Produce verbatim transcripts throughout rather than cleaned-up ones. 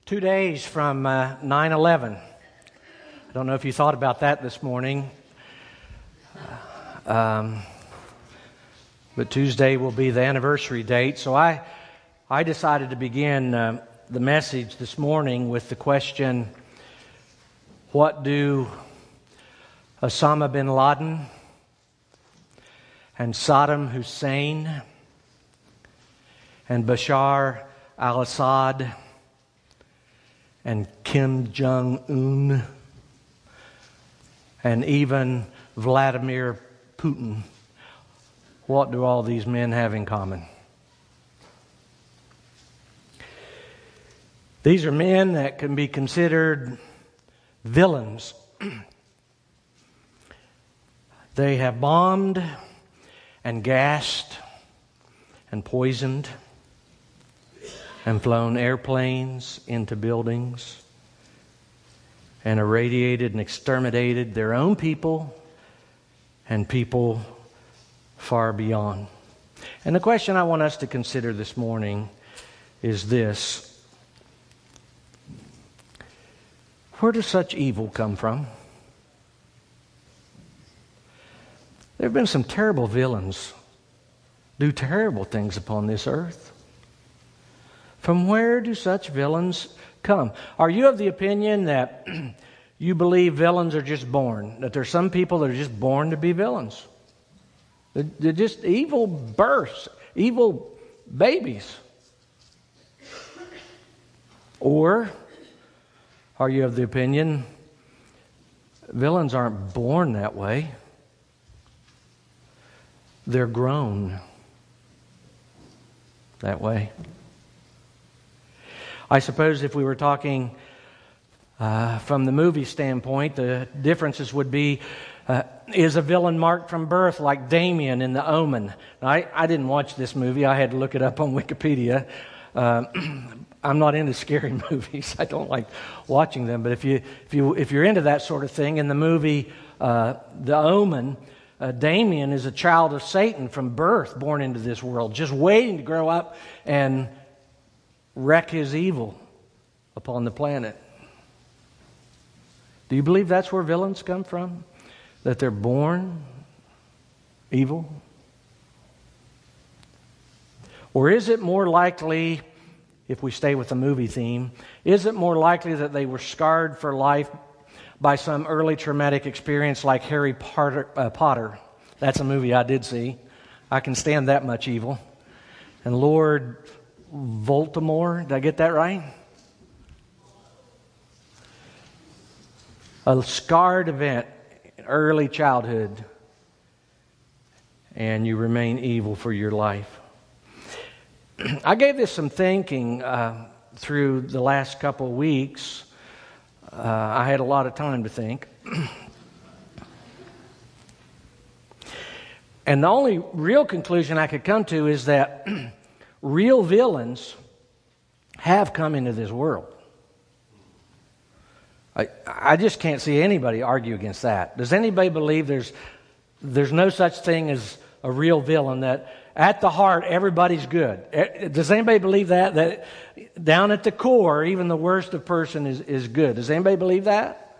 Two days from uh, nine eleven. I don't know if you thought about that this morning, um, but Tuesday will be the anniversary date. So I, I decided to begin uh, the message this morning with the question, what do Osama bin Laden and Saddam Hussein and Bashar al-Assad and Kim Jong-un and even Vladimir Putin, what do all these men have in common? These are men that can be considered villains. They have bombed and gassed and poisoned and flown airplanes into buildings and irradiated and exterminated their own people and people far beyond. And the question I want us to consider this morning is this: where does such evil come from? There have been some terrible villains do terrible things upon this earth. From where do such villains come? Are you of the opinion that you believe villains are just born? That there's some people that are just born to be villains? They're just evil births, evil babies. Or are you of the opinion villains aren't born that way? They're grown that way. I suppose if we were talking uh, from the movie standpoint, the differences would be, uh, is a villain marked from birth like Damien in The Omen? Now, I, I didn't watch this movie. I had to look it up on Wikipedia. Uh, I'm not into scary movies. I don't like watching them. But if, you, if, you, if you're into that sort of thing, in the movie uh, The Omen, uh, Damien is a child of Satan from birth, born into this world, just waiting to grow up and wreak his evil upon the planet. Do you believe that's where villains come from? That they're born evil? Or is it more likely, if we stay with the movie theme, is it more likely that they were scarred for life by some early traumatic experience like Harry Potter? Uh, Potter? That's a movie I did see. I can stand that much evil. And Lord Voldemort, did I get that right? A scarred event in early childhood, and you remain evil for your life. I gave this some thinking uh, through the last couple of weeks. Uh, I had a lot of time to think. And the only real conclusion I could come to is that real villains have come into this world. I, I just can't see anybody argue against that. Does anybody believe there's there's no such thing as a real villain, that at the heart everybody's good? Does anybody believe that? That down at the core, even the worst of person is, is good? Does anybody believe that?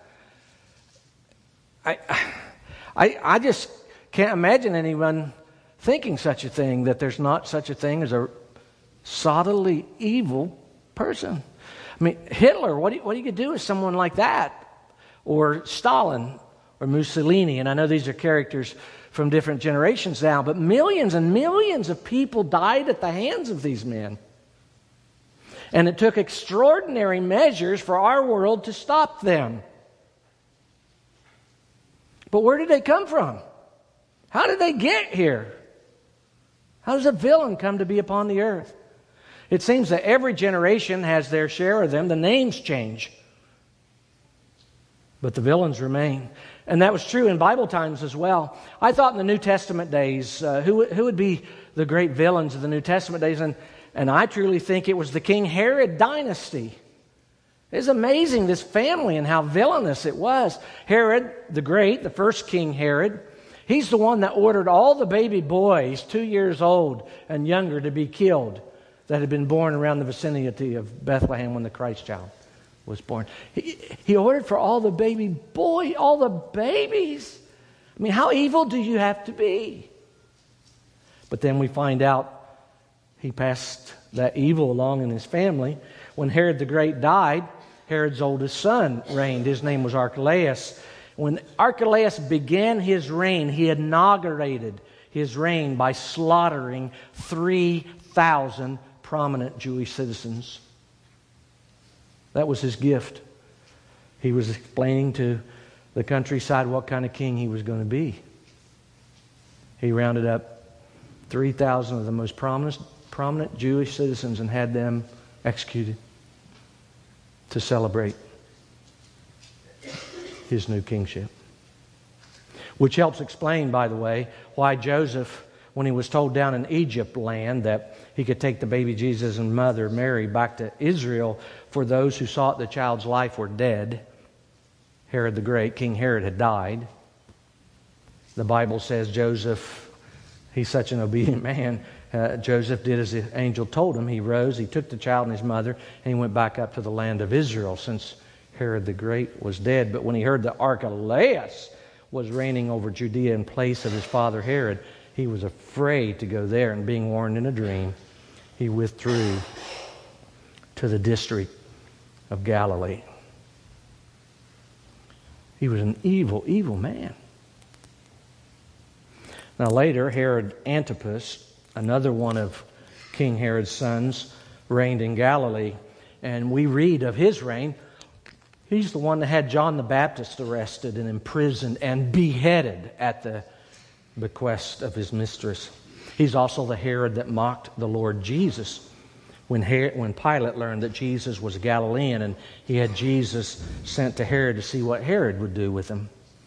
I I I just can't imagine anyone thinking such a thing, that there's not such a thing as a solidly evil person. I mean, Hitler, what do you, what do you do with someone like that? Or Stalin, or Mussolini, and I know these are characters from different generations now, but millions and millions of people died at the hands of these men. And it took extraordinary measures for our world to stop them. But where did they come from? How did they get here? How does a villain come to be upon the earth? It seems that every generation has their share of them. The names change, but the villains remain. And that was true in Bible times as well. I thought in the New Testament days, uh, who, who would be the great villains of the New Testament days? And, and I truly think it was the King Herod dynasty. It's amazing, this family, and how villainous it was. Herod the Great, the first King Herod, he's the one that ordered all the baby boys two years old and younger to be killed. that had been born around the vicinity of Bethlehem when the Christ child was born. He, he ordered for all the baby boy, all the babies. I mean, how evil do you have to be? But then we find out he passed that evil along in his family. When Herod the Great died, Herod's oldest son reigned. His name was Archelaus. When Archelaus began his reign, he inaugurated his reign by slaughtering three thousand prominent Jewish citizens. That was his gift. He was explaining to the countryside what kind of king he was going to be. He rounded up three thousand of the most prominent, prominent Jewish citizens and had them executed to celebrate his new kingship. Which helps explain, by the way, why Joseph, when he was told down in Egypt land that he could take the baby Jesus and mother Mary back to Israel, for those who sought the child's life were dead. Herod the Great, King Herod, had died. The Bible says Joseph, he's such an obedient man, uh, Joseph did as the angel told him. He rose, he took the child and his mother, and he went back up to the land of Israel since Herod the Great was dead. But when he heard that Archelaus was reigning over Judea in place of his father Herod, he was afraid to go there, and being warned in a dream, he withdrew to the district of Galilee. He was an evil, evil man. Now later, Herod Antipas, another one of King Herod's sons, reigned in Galilee. And we read of his reign. He's the one that had John the Baptist arrested and imprisoned and beheaded at the bequest of his mistress. He's also the Herod that mocked the Lord Jesus when Herod, when Pilate learned that Jesus was a Galilean, and he had Jesus sent to Herod to see what Herod would do with him.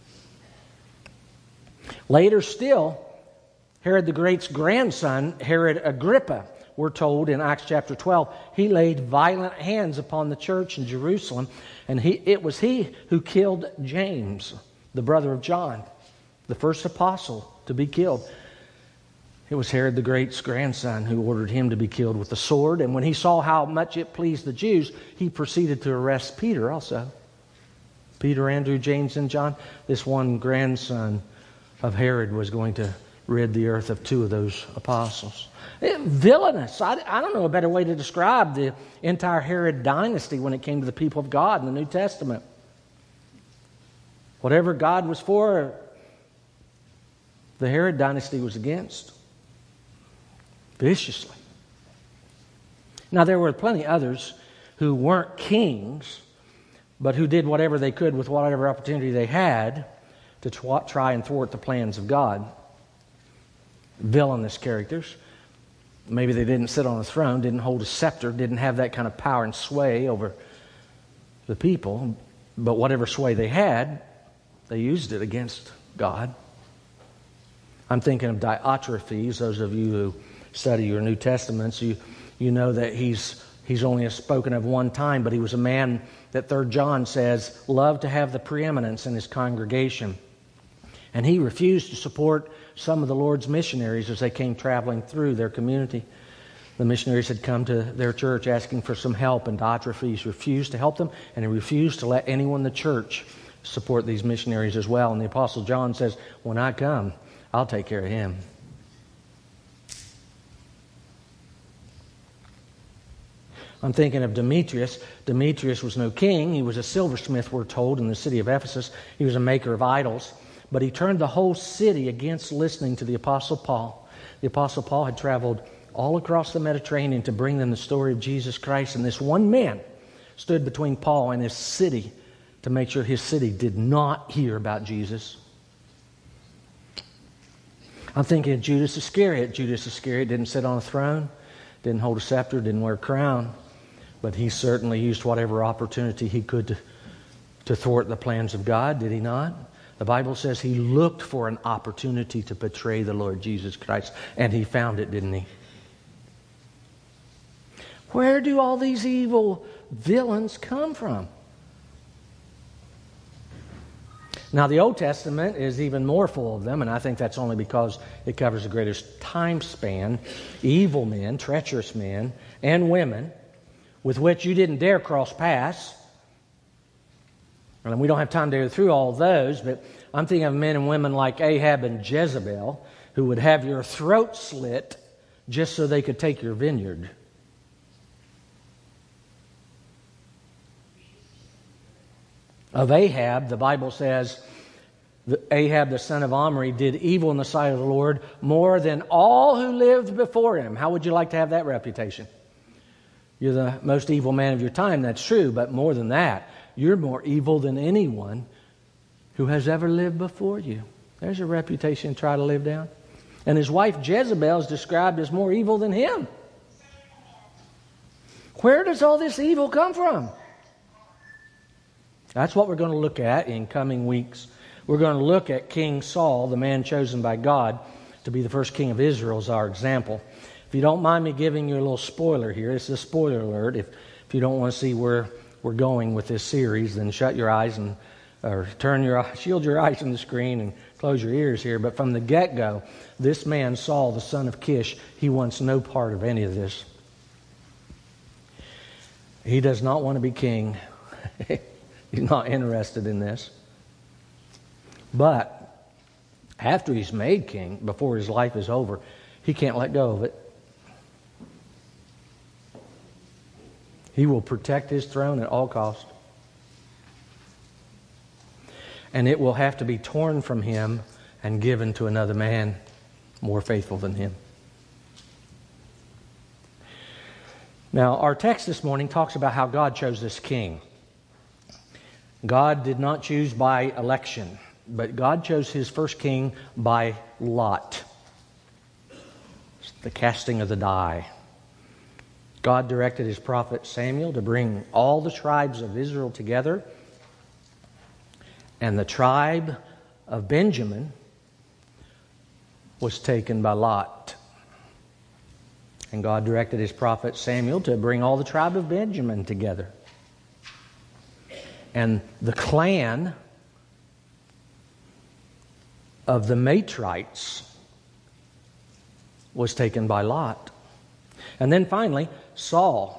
Later still, Herod the Great's grandson, Herod Agrippa, we're told in Acts chapter twelve, he laid violent hands upon the church in Jerusalem, and he, it was he who killed James, the brother of John, the first apostle to be killed. It was Herod the Great's grandson who ordered him to be killed with the sword, and when he saw how much it pleased the Jews, he proceeded to arrest Peter also. Peter, Andrew, James, and John. This one grandson of Herod was going to rid the earth of two of those apostles. It, villainous. I, I don't know a better way to describe the entire Herod dynasty when it came to the people of God in the New Testament. Whatever God was for, the Herod dynasty was against. Viciously. Now there were plenty others who weren't kings, but who did whatever they could with whatever opportunity they had to try and thwart the plans of God. Villainous characters. Maybe they didn't sit on a throne, didn't hold a scepter, didn't have that kind of power and sway over the people, but whatever sway they had, they used it against God. I'm thinking of Diotrephes. Those of you who study your New Testaments, you, you know that he's he's only spoken of one time, but he was a man that Third John says loved to have the preeminence in his congregation. And he refused to support some of the Lord's missionaries as they came traveling through their community. The missionaries had come to their church asking for some help, and Diotrephes refused to help them, and he refused to let anyone in the church support these missionaries as well. And the Apostle John says, when I come, I'll take care of him. I'm thinking of Demetrius. Demetrius was no king. He was a silversmith, we're told, in the city of Ephesus. He was a maker of idols. But he turned the whole city against listening to the Apostle Paul. The Apostle Paul had traveled all across the Mediterranean to bring them the story of Jesus Christ. And this one man stood between Paul and his city to make sure his city did not hear about Jesus. I'm thinking of Judas Iscariot. Judas Iscariot didn't sit on a throne, didn't hold a scepter, didn't wear a crown. But he certainly used whatever opportunity he could to, to thwart the plans of God, did he not? The Bible says he looked for an opportunity to betray the Lord Jesus Christ, and he found it, didn't he? Where do all these evil villains come from? Now, the Old Testament is even more full of them, and I think that's only because it covers the greatest time span. Evil men, treacherous men, and women, with which you didn't dare cross paths. And we don't have time to go through all those, but I'm thinking of men and women like Ahab and Jezebel, who would have your throat slit just so they could take your vineyard. Of Ahab, the Bible says, Ahab the son of Omri did evil in the sight of the Lord more than all who lived before him. How would you like to have that reputation? You're the most evil man of your time, that's true, but more than that, you're more evil than anyone who has ever lived before you. There's a reputation to try to live down. And his wife Jezebel is described as more evil than him. Where does all this evil come from? That's what we're going to look at in coming weeks. We're going to look at King Saul, the man chosen by God to be the first king of Israel, as our example. If you don't mind me giving you a little spoiler here, it's a spoiler alert. If, if you don't want to see where we're going with this series, then shut your eyes and or turn your shield your eyes from the screen and close your ears here. But from the get-go, this man, Saul, the son of Kish, he wants no part of any of this. He does not want to be king. He's not interested in this. But after he's made king, before his life is over, he can't let go of it. He will protect his throne at all costs. And it will have to be torn from him and given to another man more faithful than him. Now, our text this morning talks about how God chose this king. God did not choose by election, but God chose his first king by lot. It's the casting of the die. God directed his prophet Samuel to bring all the tribes of Israel together. And the tribe of Benjamin was taken by lot. And God directed his prophet Samuel to bring all the tribe of Benjamin together. And the clan of the Matrites was taken by lot. And then finally, Saul,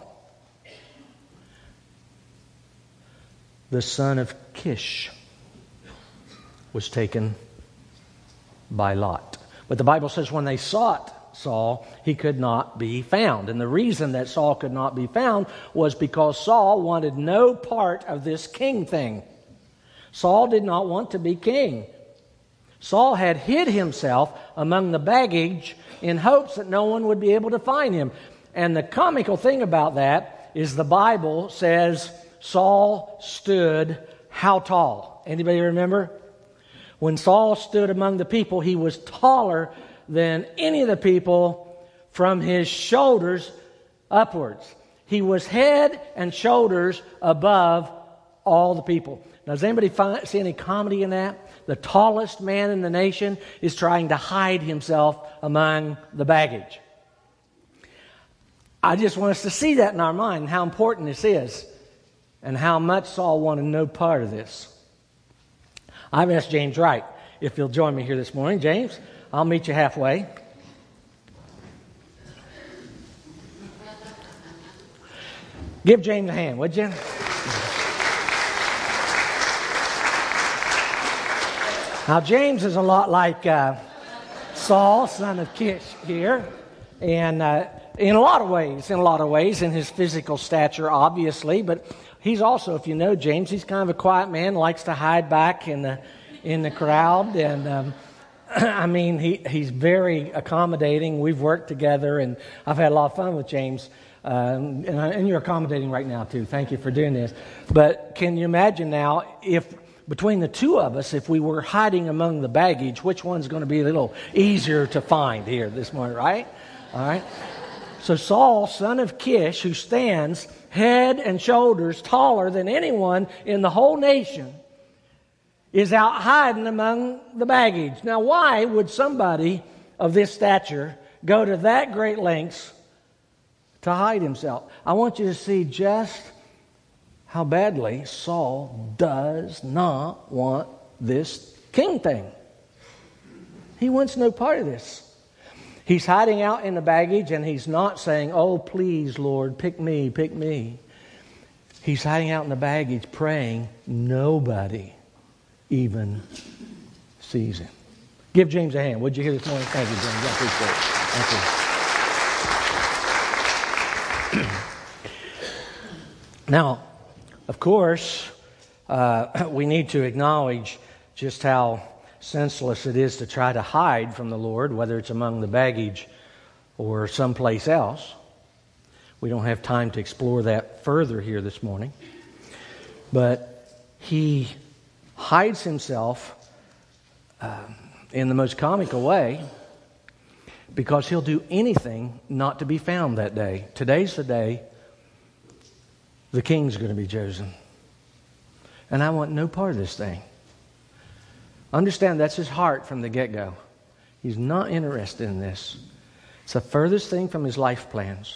the son of Kish, was taken by lot. But the Bible says when they sought Saul, he could not be found. And the reason that Saul could not be found was because Saul wanted no part of this king thing. Saul did not want to be king. Saul had hid himself among the baggage in hopes that no one would be able to find him. And the comical thing about that is the Bible says Saul stood how tall? Anybody remember? When Saul stood among the people, he was taller than any of the people from his shoulders upwards. He was head and shoulders above all the people. Now, does anybody find, see any comedy in that? The tallest man in the nation is trying to hide himself among the baggage. I just want us to see that in our mind, how important this is, and how much Saul wanted no part of this. I've asked James Wright if he'll join me here this morning. James, I'll meet you halfway. Give James a hand, would you? Now, James is a lot like uh, Saul, son of Kish here. And uh, in a lot of ways, in a lot of ways, in his physical stature, obviously. But he's also, if you know James, he's kind of a quiet man, likes to hide back in the in the crowd. And um, I mean, he, he's very accommodating. We've worked together, and I've had a lot of fun with James. Um, and, and you're accommodating right now, too. Thank you for doing this. But can you imagine now, if between the two of us, if we were hiding among the baggage, which one's going to be a little easier to find here this morning, right? All right. So Saul, son of Kish, who stands head and shoulders taller than anyone in the whole nation, is out hiding among the baggage. Now, why would somebody of this stature go to that great lengths to hide himself? I want you to see just how badly Saul does not want this king thing. He wants no part of this. He's hiding out in the baggage, and he's not saying, oh, please, Lord, pick me, pick me. He's hiding out in the baggage, praying. Nobody even sees him. Give James a hand. What'd you hear this morning? Thank you, James. I appreciate it. Thank you. Now, of course, uh, we need to acknowledge just how senseless it is to try to hide from the Lord, whether it's among the baggage or someplace else. We don't have time to explore that further here this morning. But he hides himself uh, in the most comical way because he'll do anything not to be found that day. Today's the day the king's going to be chosen. And I want no part of this thing. Understand, that's his heart from the get-go. He's not interested in this. It's the furthest thing from his life plans.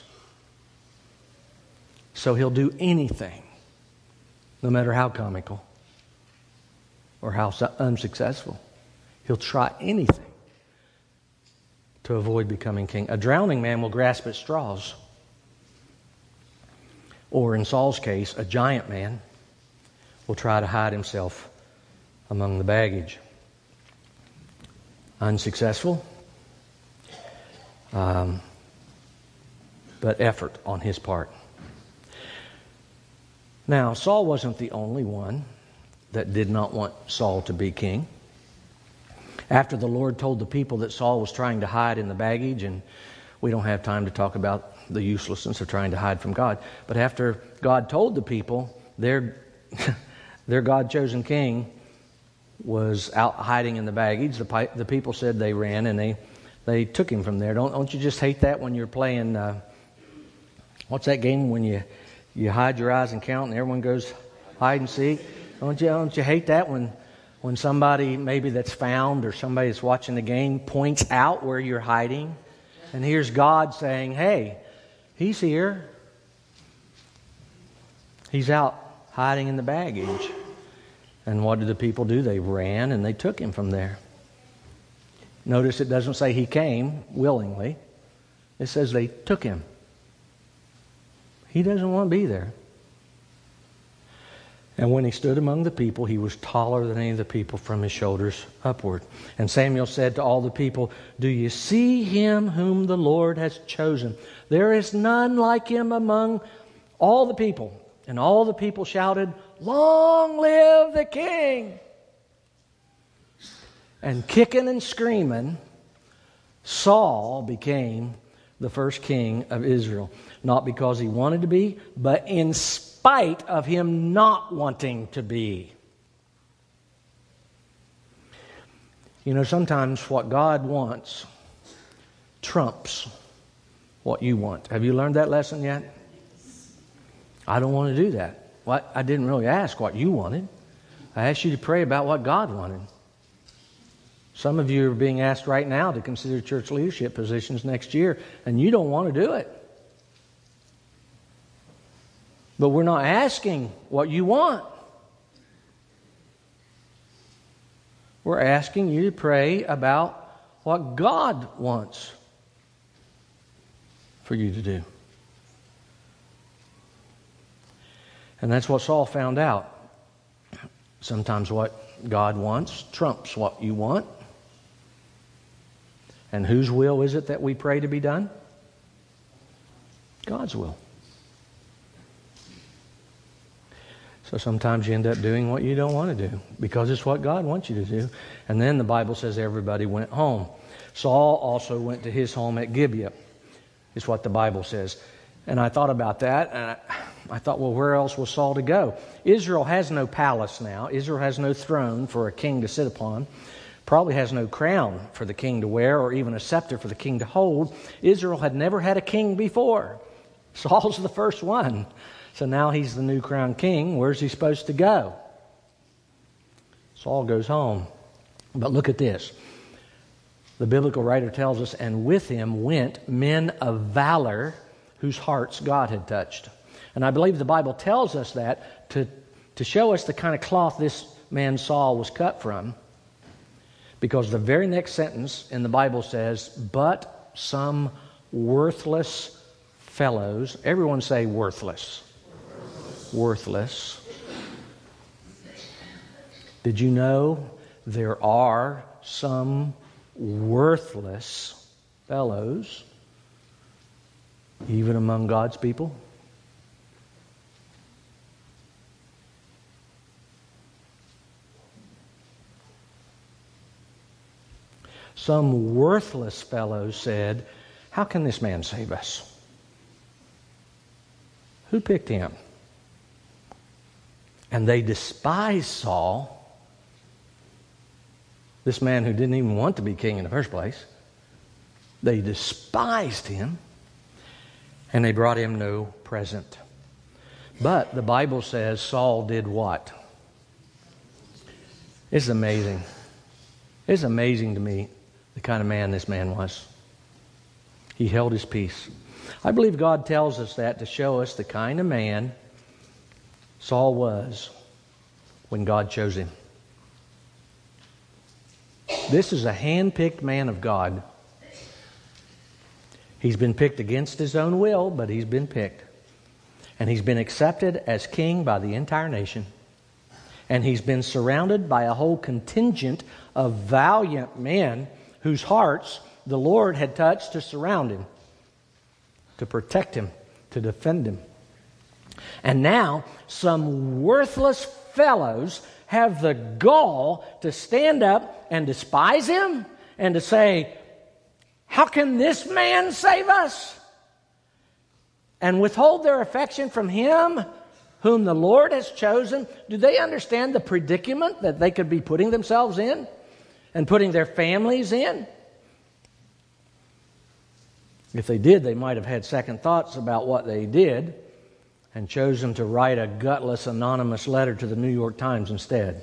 So he'll do anything, no matter how comical or how unsuccessful. He'll try anything to avoid becoming king. A drowning man will grasp at straws. Or in Saul's case, a giant man will try to hide himself among the baggage. Unsuccessful, um, but effort on his part. Now, Saul wasn't the only one that did not want Saul to be king. After the Lord told the people that Saul was trying to hide in the baggage, and we don't have time to talk about the uselessness of trying to hide from God, but after God told the people their, their God-chosen king was out hiding in the baggage, the, the people said they ran and they, they took him from there. Don't, don't you just hate that when you're playing, uh, what's that game when you, you hide your eyes and count and everyone goes hide and seek? Don't you, don't you hate that when, when somebody maybe that's found or somebody that's watching the game points out where you're hiding? And here's God saying, hey, he's here. He's out hiding in the baggage. And what did the people do? They ran and they took him from there. Notice it doesn't say he came willingly. It says they took him. He doesn't want to be there. And when he stood among the people, he was taller than any of the people from his shoulders upward. And Samuel said to all the people, do you see him whom the Lord has chosen? There is none like him among all the people. And all the people shouted, long live the king! And kicking and screaming, Saul became the first king of Israel. Not because he wanted to be, but in spite of him not wanting to be. You know, sometimes what God wants trumps what you want. Have you learned that lesson yet? I don't want to do that. Well, I didn't really ask what you wanted. I asked you to pray about what God wanted. Some of you are being asked right now to consider church leadership positions next year, and you don't want to do it. But we're not asking what you want. We're asking you to pray about what God wants for you to do. And that's what Saul found out. Sometimes what God wants trumps what you want. And whose will is it that we pray to be done? God's will. So sometimes you end up doing what you don't want to do because it's what God wants you to do. And then the Bible says everybody went home. Saul also went to his home at Gibeah, is what the Bible says. And I thought about that, and I, I thought, well, where else was Saul to go? Israel has no palace now. Israel has no throne for a king to sit upon. Probably has no crown for the king to wear or even a scepter for the king to hold. Israel had never had a king before. Saul's the first one. So now he's the new crowned king. Where's he supposed to go? Saul goes home. But look at this. The biblical writer tells us, and with him went men of valor whose hearts God had touched. And I believe the Bible tells us that to, to show us the kind of cloth this man Saul was cut from, because the very next sentence in the Bible says, but some worthless fellows, everyone say worthless. Worthless. Worthless. Did you know there are some worthless fellows even among God's people? Some worthless fellows said, how can this man save us? Who picked him? And they despised Saul, this man who didn't even want to be king in the first place. They despised him, and they brought him no present. But the Bible says Saul did what? It's amazing. It's amazing to me the kind of man this man was. He held his peace. I believe God tells us that to show us the kind of man Saul was when God chose him. This is a hand-picked man of God. He's been picked against his own will, but he's been picked. And he's been accepted as king by the entire nation. And he's been surrounded by a whole contingent of valiant men whose hearts the Lord had touched to surround him, to protect him, to defend him. And now some worthless fellows have the gall to stand up and despise him and to say, how can this man save us? And withhold their affection from him whom the Lord has chosen. Do they understand the predicament that they could be putting themselves in and putting their families in? If they did, they might have had second thoughts about what they did and chosen to write a gutless, anonymous letter to the New York Times instead.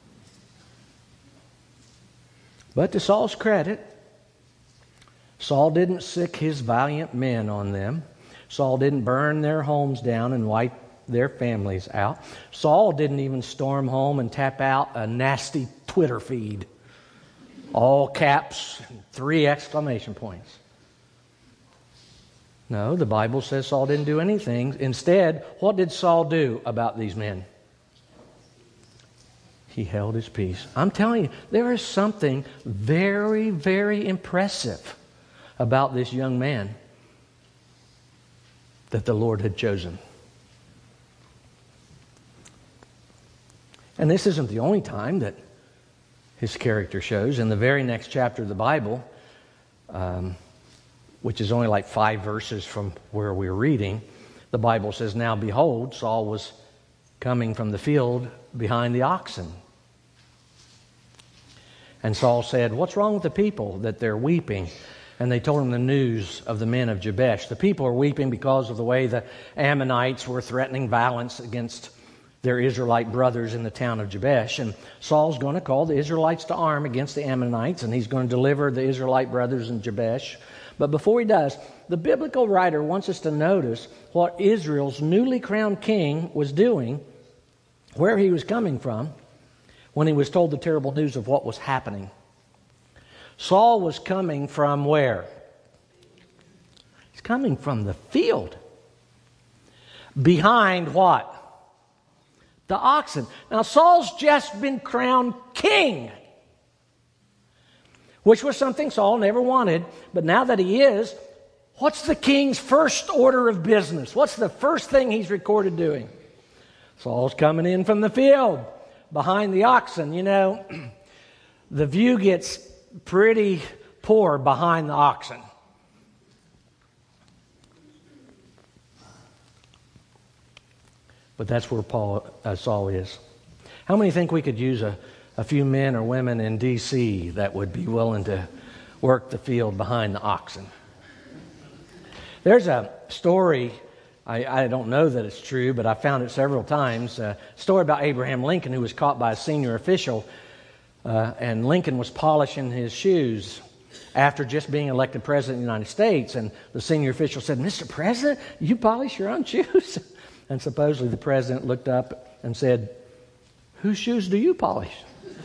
But to Saul's credit, Saul didn't sick his valiant men on them. Saul didn't burn their homes down and wipe their families out. Saul didn't even storm home and tap out a nasty Twitter feed. All caps, three exclamation points. No, the Bible says Saul didn't do anything. Instead, what did Saul do about these men? He held his peace. I'm telling you, there is something very, very impressive about this young man that the Lord had chosen. And this isn't the only time that his character shows. In the very next chapter of the Bible, um, which is only like five verses from where we're reading, the Bible says, now behold, Saul was coming from the field behind the oxen. And Saul said, what's wrong with the people that they're weeping? And they told him the news of the men of Jabesh. The people are weeping because of the way the Ammonites were threatening violence against their Israelite brothers in the town of Jabesh. And Saul's going to call the Israelites to arm against the Ammonites, and he's going to deliver the Israelite brothers in Jabesh. But before he does, the biblical writer wants us to notice what Israel's newly crowned king was doing, where he was coming from, when he was told the terrible news of what was happening. Saul was coming from where? He's coming from the field. Behind what? The oxen. Now, Saul's just been crowned king, which was something Saul never wanted. But now that he is, what's the king's first order of business? What's the first thing he's recorded doing? Saul's coming in from the field behind the oxen. You know, the view gets pretty poor behind the oxen. But that's where Paul, uh, Saul is. How many think we could use a, a few men or women in D C that would be willing to work the field behind the oxen? There's a story, I, I don't know that it's true, but I found it several times, a story about Abraham Lincoln, who was caught by a senior official, uh, and Lincoln was polishing his shoes after just being elected president of the United States. And the senior official said, Mister President, you polish your own shoes? And supposedly the president looked up and said, whose shoes do you polish?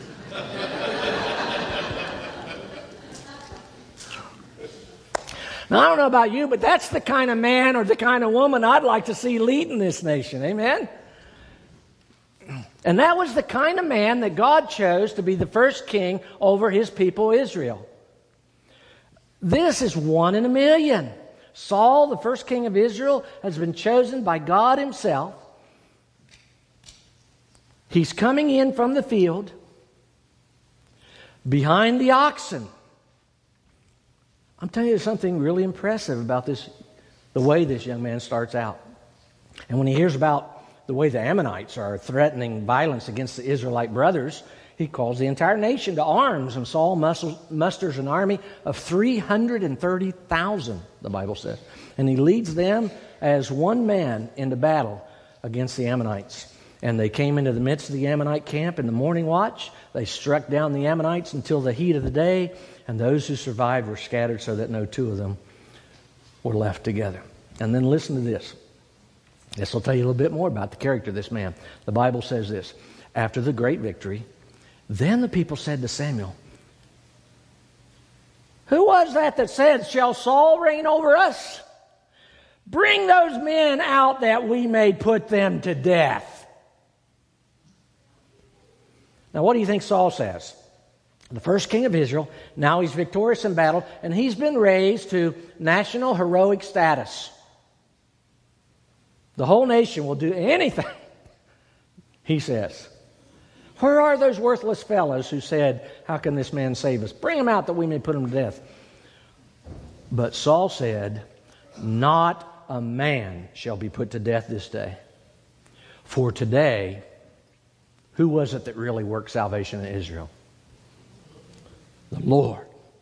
Now, I don't know about you, but that's the kind of man or the kind of woman I'd like to see leading this nation. Amen? And that was the kind of man that God chose to be the first king over his people Israel. This is one in a million. Saul, the first king of Israel, has been chosen by God himself. He's coming in from the field behind the oxen. I'm telling you something really impressive about this, the way this young man starts out. And when he hears about the way the Ammonites are threatening violence against the Israelite brothers, he calls the entire nation to arms, and Saul musters an army of three hundred thirty thousand, the Bible says. And he leads them as one man into battle against the Ammonites. And they came into the midst of the Ammonite camp in the morning watch. They struck down the Ammonites until the heat of the day, and those who survived were scattered so that no two of them were left together. And then listen to this. This will tell you a little bit more about the character of this man. The Bible says this: after the great victory, then the people said to Samuel, "Who was that that said, 'Shall Saul reign over us?' Bring those men out that we may put them to death." Now, what do you think Saul says? The first king of Israel, now he's victorious in battle, and he's been raised to national heroic status. The whole nation will do anything, he says. Where are those worthless fellows who said, "How can this man save us? Bring them out that we may put them to death." But Saul said, "Not a man shall be put to death this day. For today," who was it that really worked salvation in Israel? The Lord.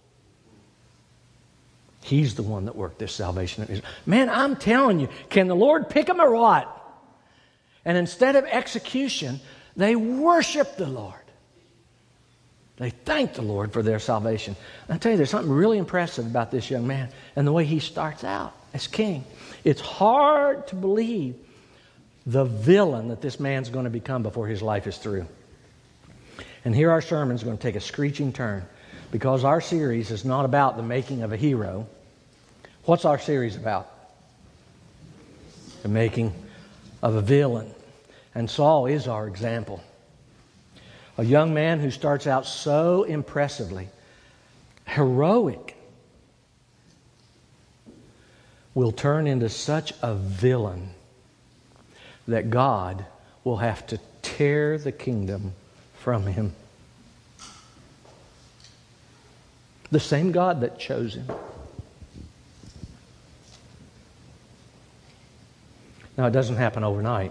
He's the one that worked this salvation in Israel. Man, I'm telling you, can the Lord pick them or what? And instead of execution, they worship the Lord. They thank the Lord for their salvation. I tell you, there's something really impressive about this young man and the way he starts out as king. It's hard to believe the villain that this man's going to become before his life is through. And here our sermon's going to take a screeching turn, because our series is not about the making of a hero. What's our series about? The making of a villain. And Saul is our example. A young man who starts out so impressively, heroic, will turn into such a villain that God will have to tear the kingdom from him. The same God that chose him. Now, it doesn't happen overnight.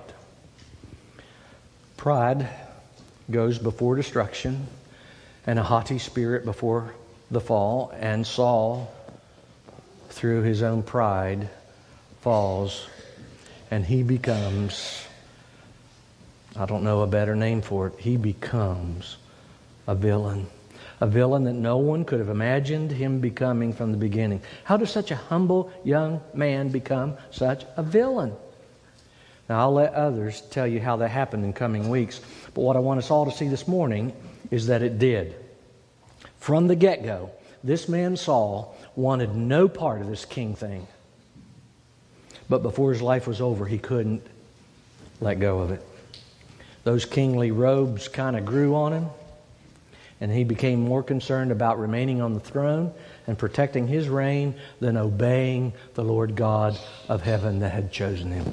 Pride goes before destruction, and a haughty spirit before the fall, and Saul, through his own pride, falls, and he becomes, I don't know a better name for it, he becomes a villain. A villain that no one could have imagined him becoming from the beginning. How does such a humble young man become such a villain? Now, I'll let others tell you how that happened in coming weeks. But what I want us all to see this morning is that it did. From the get-go, this man Saul wanted no part of this king thing. But before his life was over, he couldn't let go of it. Those kingly robes kind of grew on him, and he became more concerned about remaining on the throne and protecting his reign than obeying the Lord God of heaven that had chosen him.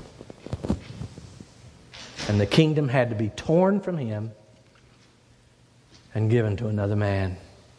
And the kingdom had to be torn from him and given to another man.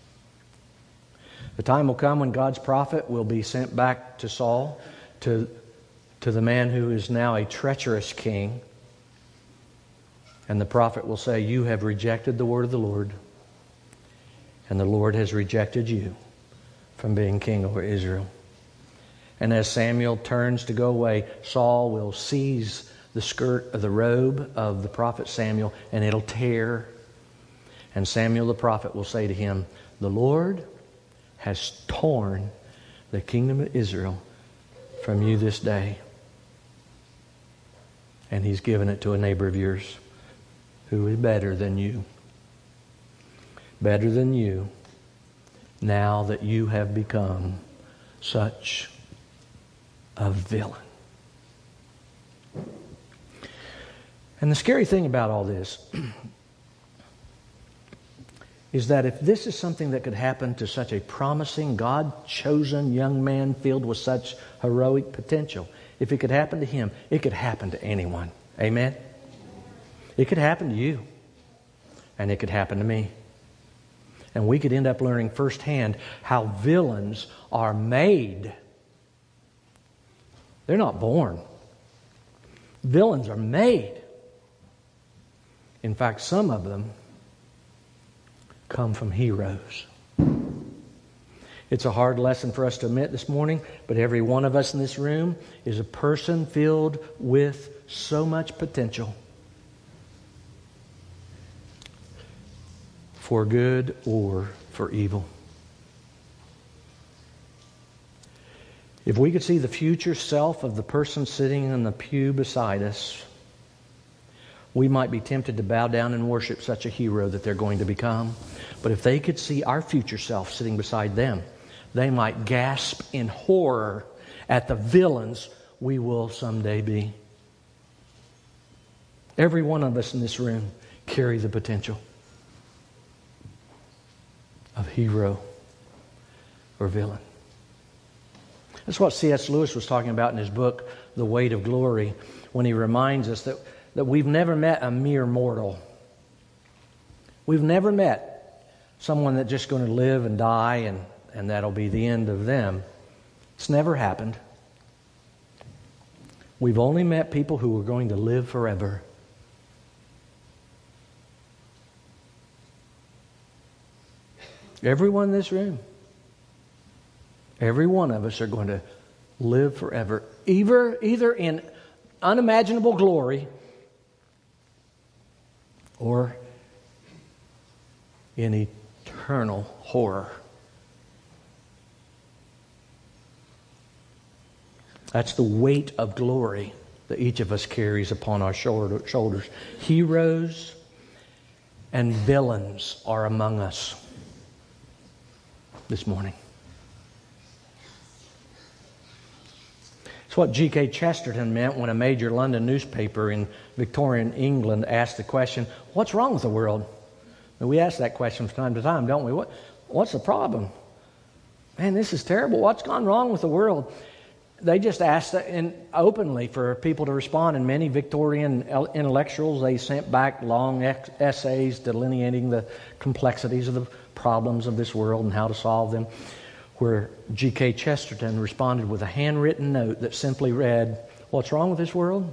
The time will come when God's prophet will be sent back to Saul, to, to the man who is now a treacherous king. And the prophet will say, "You have rejected the word of the Lord, and the Lord has rejected you from being king over Israel." And as Samuel turns to go away, Saul will seize the skirt of the robe of the prophet Samuel, and it'll tear. And Samuel the prophet will say to him, "The Lord has torn the kingdom of Israel from you this day, and He's given it to a neighbor of yours." who is better than you. Better than you, now that you have become such a villain. And the scary thing about all this is that if this is something that could happen to such a promising, God-chosen young man filled with such heroic potential, if it could happen to him, it could happen to anyone. Amen? It could happen to you. And it could happen to me. And we could end up learning firsthand how villains are made. They're not born. Villains are made. In fact, some of them come from heroes. It's a hard lesson for us to admit this morning, but every one of us in this room is a person filled with so much potential for good or for evil. If we could see the future self of the person sitting in the pew beside us, we might be tempted to bow down and worship such a hero that they're going to become. But if they could see our future self sitting beside them, they might gasp in horror at the villains we will someday be. Every one of us in this room carry the potential of hero or villain. That's what C S Lewis was talking about in his book, The Weight of Glory, when he reminds us that, that we've never met a mere mortal. We've never met someone that's just going to live and die and, and that'll be the end of them. It's never happened. We've only met people who are going to live forever. Everyone in this room, every one of us are going to live forever, either, either in unimaginable glory or in eternal horror. That's the weight of glory that each of us carries upon our shoulder, shoulders. Heroes and villains are among us this morning. It's what G K Chesterton meant when a major London newspaper in Victorian England asked the question, what's wrong with the world? And we ask that question from time to time, don't we? What, what's the problem? Man, this is terrible. What's gone wrong with the world? They just asked that in, openly for people to respond, and many Victorian intellectuals, they sent back long ex- essays delineating the complexities of the problems of this world and how to solve them, where G K Chesterton responded with a handwritten note that simply read, what's wrong with this world?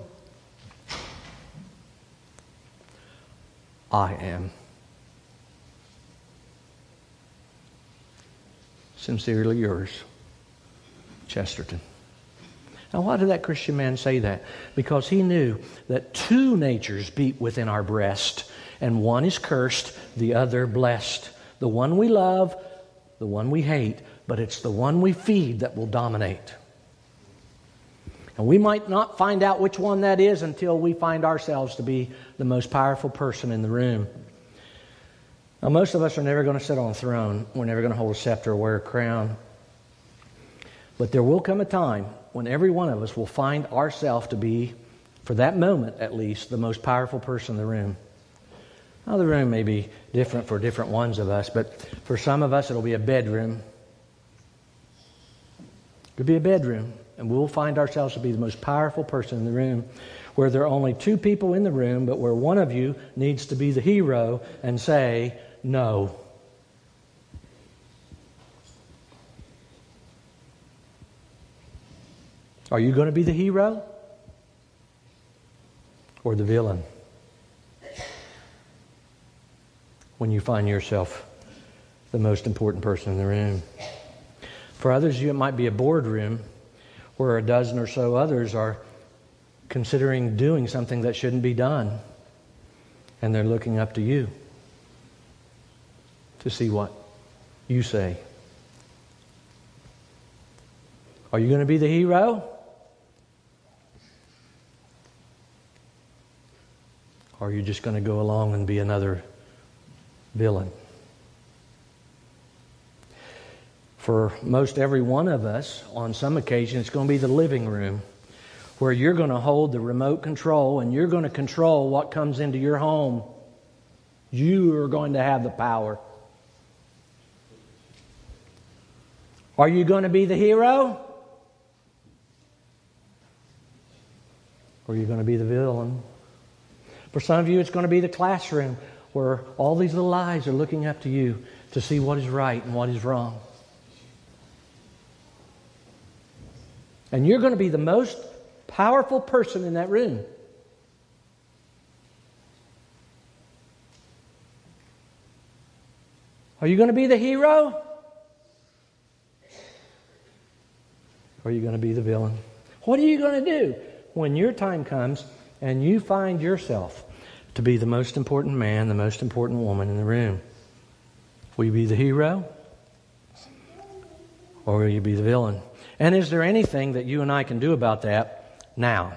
I am. Sincerely yours, Chesterton. Now, why did that Christian man say that? Because he knew that two natures beat within our breast, and one is cursed, the other blessed. The one we love, the one we hate, but it's the one we feed that will dominate. And we might not find out which one that is until we find ourselves to be the most powerful person in the room. Now, most of us are never going to sit on a throne. We're never going to hold a scepter or wear a crown. But there will come a time when every one of us will find ourselves to be, for that moment at least, the most powerful person in the room. Now, the room may be different for different ones of us, but for some of us it'll be a bedroom. It'll be a bedroom, and we'll find ourselves to be the most powerful person in the room, where there are only two people in the room, but where one of you needs to be the hero and say, no. Are you going to be the hero or the villain when you find yourself the most important person in the room? For others, you it might be a boardroom where a dozen or so others are considering doing something that shouldn't be done, and they're looking up to you to see what you say. Are you going to be the hero? Or are you just going to go along and be another villain? For most every one of us, on some occasion, it's going to be the living room where you're going to hold the remote control and you're going to control what comes into your home. You are going to have the power. Are you going to be the hero? Or are you going to be the villain? For some of you, it's going to be the classroom where all these little eyes are looking up to you to see what is right and what is wrong. And you're going to be the most powerful person in that room. Are you going to be the hero? Or are you going to be the villain? What are you going to do when your time comes and you find yourself to be the most important man, the most important woman in the room? Will you be the hero? Or will you be the villain? And is there anything that you and I can do about that now?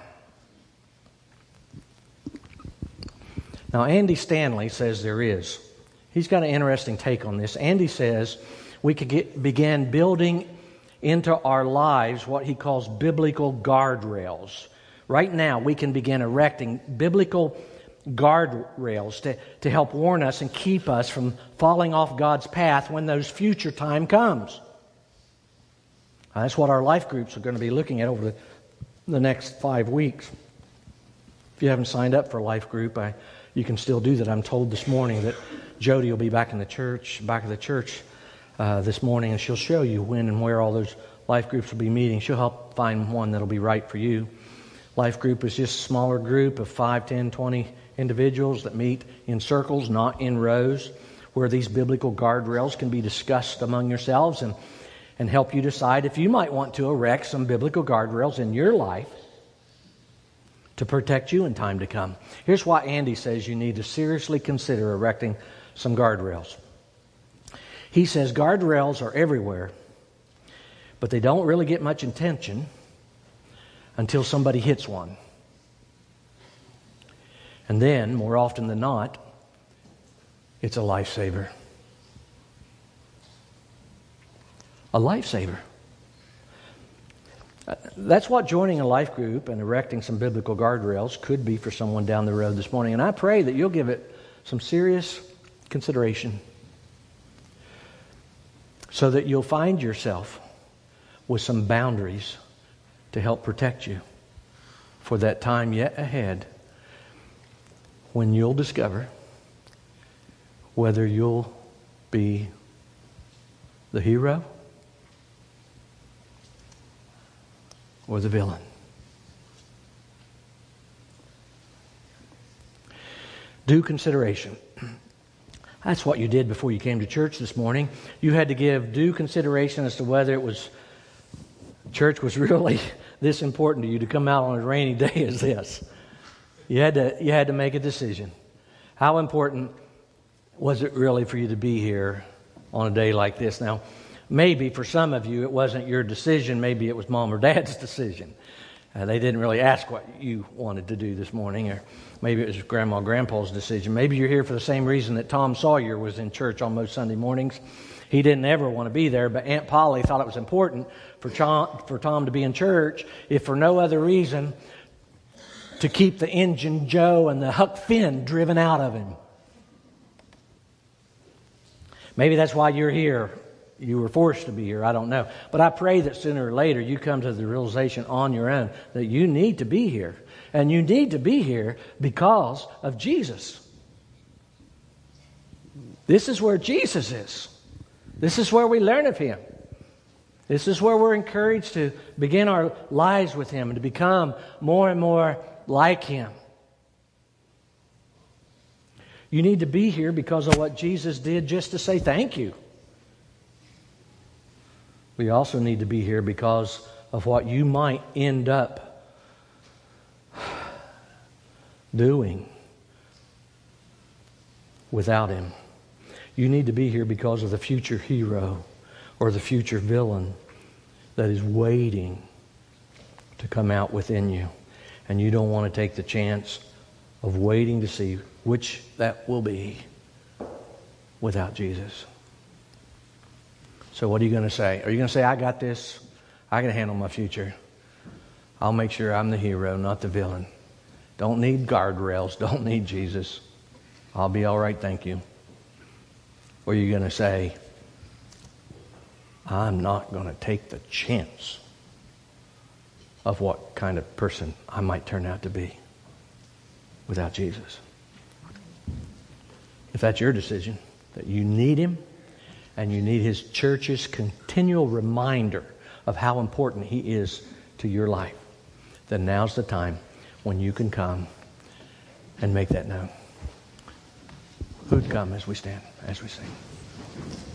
Now, Andy Stanley says there is. He's got an interesting take on this. Andy says we could get, begin building into our lives what he calls biblical guardrails. Right now, we can begin erecting biblical guardrails to, to help warn us and keep us from falling off God's path when those future time comes. Uh, that's what our life groups are going to be looking at over the, the next five weeks. If you haven't signed up for a life group, I, you can still do that. I'm told this morning that Jody will be back in the church, back at the church uh, this morning, and she'll show you when and where all those life groups will be meeting. She'll help find one that'll be right for you. Life group is just a smaller group of five, ten, twenty individuals that meet in circles, not in rows, where these biblical guardrails can be discussed among yourselves and and help you decide if you might want to erect some biblical guardrails in your life to protect you in time to come. Here's why Andy says you need to seriously consider erecting some guardrails. He says guardrails are everywhere, but they don't really get much attention until somebody hits one. And then, more often than not, it's a lifesaver. A lifesaver. That's what joining a life group and erecting some biblical guardrails could be for someone down the road this morning. And I pray that you'll give it some serious consideration so that you'll find yourself with some boundaries to help protect you for that time yet ahead when you'll discover whether you'll be the hero or the villain. Due consideration. That's what you did before you came to church this morning. You had to give due consideration as to whether it was church was really this important to you to come out on a rainy day as this. You had to you had to make a decision. How important was it really for you to be here on a day like this? Now, maybe for some of you it wasn't your decision. Maybe it was mom or dad's decision. Uh, they didn't really ask what you wanted to do this morning, or maybe it was grandma or grandpa's decision. Maybe you're here for the same reason that Tom Sawyer was in church on most Sunday mornings. He didn't ever want to be there, but Aunt Polly thought it was important for Tom, for Tom to be in church, if for no other reason, to keep the Injun Joe and the Huck Finn driven out of him. Maybe that's why you're here. You were forced to be here, I don't know. But I pray that sooner or later you come to the realization on your own that you need to be here. And you need to be here because of Jesus. This is where Jesus is. This is where we learn of Him. This is where we're encouraged to begin our lives with Him and to become more and more like Him. You need to be here because of what Jesus did just to say thank you. We also need to be here because of what you might end up doing without Him. You need to be here because of the future hero or the future villain that is waiting to come out within you. And you don't want to take the chance of waiting to see which that will be without Jesus. So what are you going to say? Are you going to say, I got this. I can handle my future. I'll make sure I'm the hero, not the villain. Don't need guardrails. Don't need Jesus. I'll be all right, thank you. Or are you going to say, I'm not going to take the chance of what kind of person I might turn out to be without Jesus? If that's your decision, that you need Him and you need His church's continual reminder of how important He is to your life, then now's the time when you can come and make that known. Who'd come as we stand, as we sing?